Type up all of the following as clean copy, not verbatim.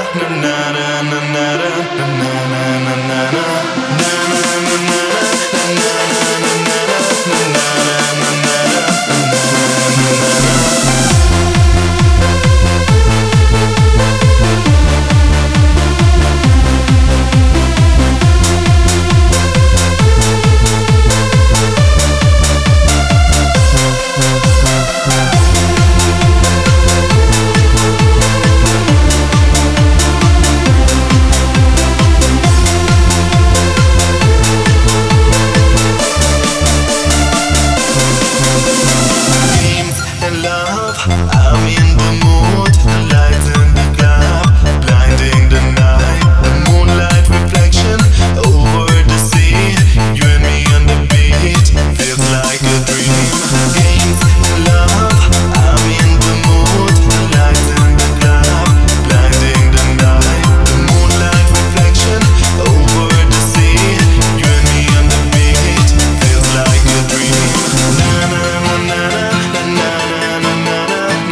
I'm in the mood, lights in the club, blinding the night. The moonlight reflection over the sea. You and me on the beat, feels like a dream. Games and love, I'm in the mood, lights in the club, blinding the night. The moonlight reflection over the sea. You and me on the beat, feels like a dream. Na na na na na na na na na.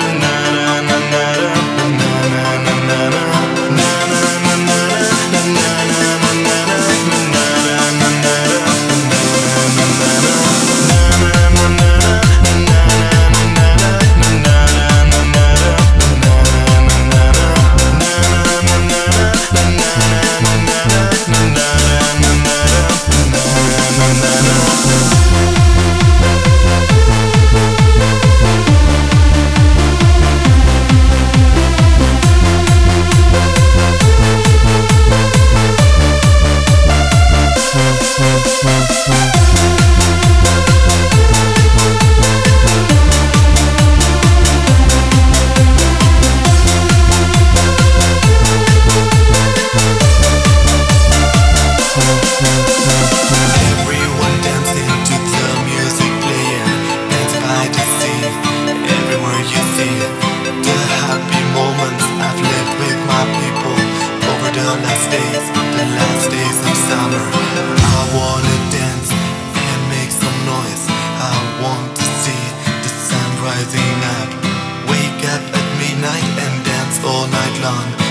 Everyone dancing to the music playing, dance by the sea. Everywhere you see the happy moments I've lived with my people over the last days of summer. I wanna dance and make some noise. I want to see the sun rising up. Wake up at midnight and dance all night long.